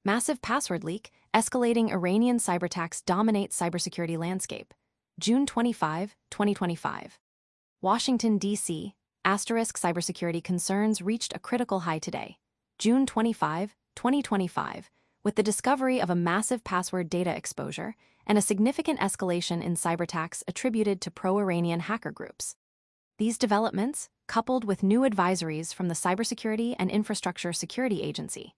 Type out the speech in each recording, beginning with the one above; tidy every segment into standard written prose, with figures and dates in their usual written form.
Massive password leak, escalating Iranian cyberattacks dominates cybersecurity landscape. June 25, 2025. Washington, D.C. Cybersecurity concerns reached a critical high today. June 25, 2025, with the discovery of a massive password data exposure and a significant escalation in cyberattacks attributed to pro-Iranian hacker groups. These developments, coupled with new advisories from the Cybersecurity and Infrastructure Security Agency,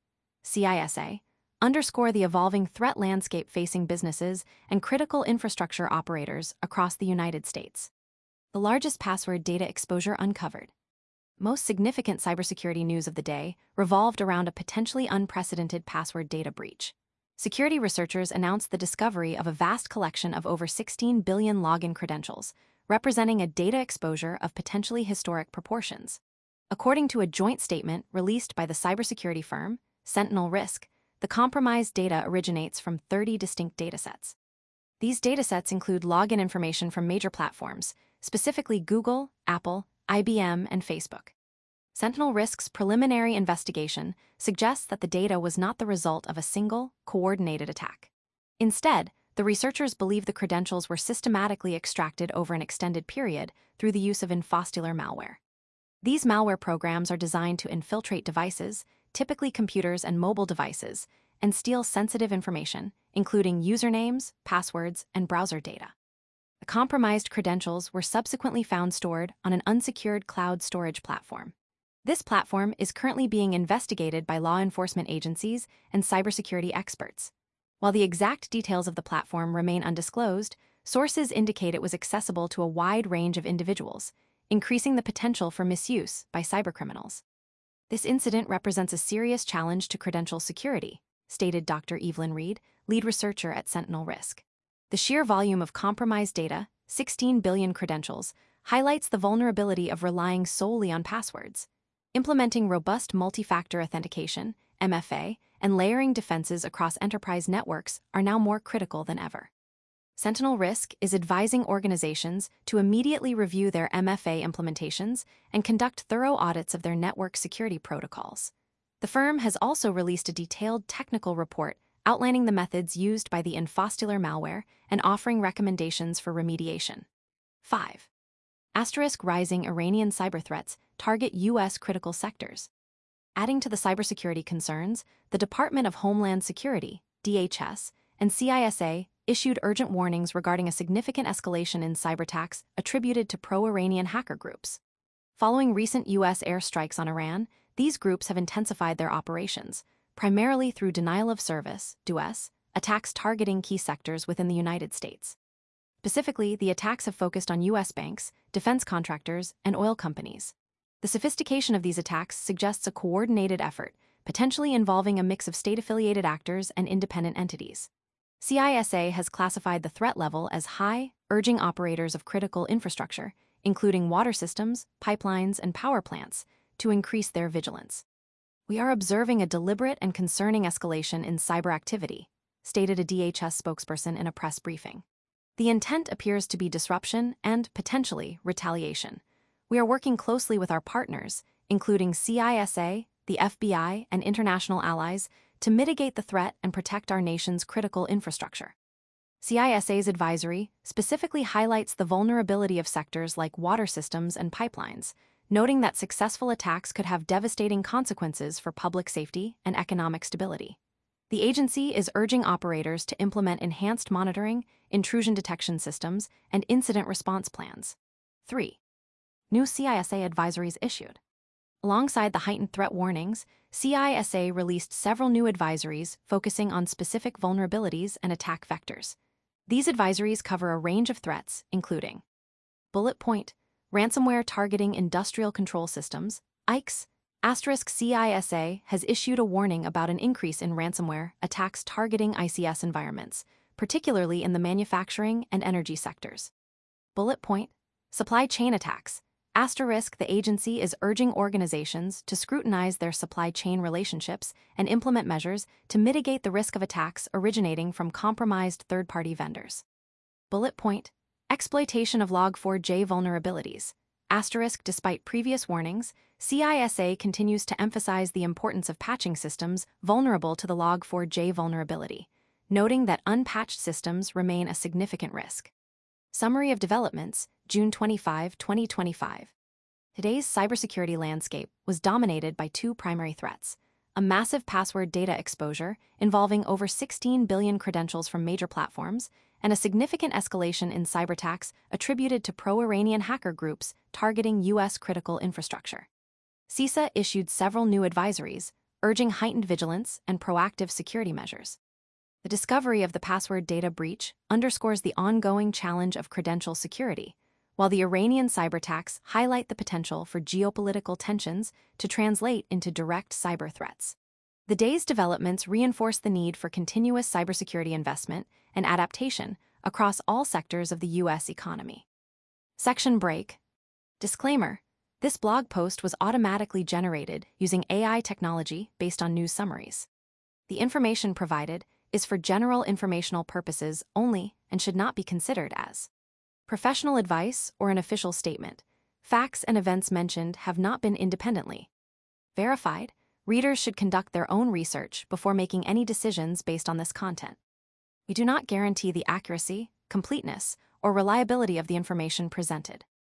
CISA, underscore the evolving threat landscape facing businesses and critical infrastructure operators across the United States. The largest password data exposure uncovered. Most significant cybersecurity news of the day revolved around a potentially unprecedented password data breach. Security researchers announced the discovery of a vast collection of over 16 billion login credentials, representing a data exposure of potentially historic proportions. According to a joint statement released by the cybersecurity firm, Sentinel Risk, the compromised data originates from 30 distinct datasets. These datasets include login information from major platforms, specifically Google, Apple, IBM, and Facebook. Sentinel Risk's preliminary investigation suggests that the data was not the result of a single, coordinated attack. Instead, the researchers believe the credentials were systematically extracted over an extended period through the use of infostular malware. These malware programs are designed to infiltrate devices, typically computers and mobile devices, and steal sensitive information, including usernames, passwords, and browser data. The compromised credentials were subsequently found stored on an unsecured cloud storage platform. This platform is currently being investigated by law enforcement agencies and cybersecurity experts. While the exact details of the platform remain undisclosed, sources indicate it was accessible to a wide range of individuals, increasing the potential for misuse by cybercriminals. This incident represents a serious challenge to credential security, stated Dr. Evelyn Reed, lead researcher at Sentinel Risk. The sheer volume of compromised data, 16 billion credentials, highlights the vulnerability of relying solely on passwords. Implementing robust multi-factor authentication, MFA, and layering defenses across enterprise networks are now more critical than ever. Sentinel Risk is advising organizations to immediately review their MFA implementations and conduct thorough audits of their network security protocols. The firm has also released a detailed technical report outlining the methods used by the infostular malware and offering recommendations for remediation. 5. Rising Iranian cyber threats target U.S. critical sectors. Adding to the cybersecurity concerns, the Department of Homeland Security, DHS, and CISA issued urgent warnings regarding a significant escalation in cyberattacks attributed to pro-Iranian hacker groups. Following recent U.S. airstrikes on Iran, these groups have intensified their operations, primarily through denial of service, DoS, attacks targeting key sectors within the United States. Specifically, the attacks have focused on U.S. banks, defense contractors, and oil companies. The sophistication of these attacks suggests a coordinated effort, potentially involving a mix of state-affiliated actors and independent entities. CISA has classified the threat level as high, urging operators of critical infrastructure, including water systems, pipelines, and power plants, to increase their vigilance. "We are observing a deliberate and concerning escalation in cyber activity," stated a DHS spokesperson in a press briefing. "The intent appears to be disruption and, potentially, retaliation. We are working closely with our partners, including CISA, the FBI, and international allies, to mitigate the threat and protect our nation's critical infrastructure." CISA's advisory specifically highlights the vulnerability of sectors like water systems and pipelines, noting that successful attacks could have devastating consequences for public safety and economic stability. The agency is urging operators to implement enhanced monitoring, intrusion detection systems, and incident response plans. 3. New CISA advisories issued. Alongside the heightened threat warnings, CISA released several new advisories focusing on specific vulnerabilities and attack vectors. These advisories cover a range of threats, including Bullet point: ransomware targeting industrial control systems, ICE. CISA has issued a warning about an increase in ransomware attacks targeting ICS environments, particularly in the manufacturing and energy sectors. Bullet point: supply chain attacks. The agency is urging organizations to scrutinize their supply chain relationships and implement measures to mitigate the risk of attacks originating from compromised third-party vendors. Bullet point: exploitation of Log4j vulnerabilities. Despite previous warnings, CISA continues to emphasize the importance of patching systems vulnerable to the Log4j vulnerability, noting that unpatched systems remain a significant risk. Summary of developments, June 25, 2025. Today's cybersecurity landscape was dominated by two primary threats: a massive password data exposure involving over 16 billion credentials from major platforms, and a significant escalation in cyberattacks attributed to pro-Iranian hacker groups targeting U.S. critical infrastructure. CISA issued several new advisories, urging heightened vigilance and proactive security measures. The discovery of the password data breach underscores the ongoing challenge of credential security, while the Iranian cyberattacks highlight the potential for geopolitical tensions to translate into direct cyber threats. The day's developments reinforce the need for continuous cybersecurity investment and adaptation across all sectors of the U.S. economy. Section break. Disclaimer: this blog post was automatically generated using AI technology based on news summaries. The information provided is for general informational purposes only and should not be considered as professional advice or an official statement. Facts and events mentioned have not been independently verified. Readers should conduct their own research before making any decisions based on this content. We do not guarantee the accuracy, completeness, or reliability of the information presented.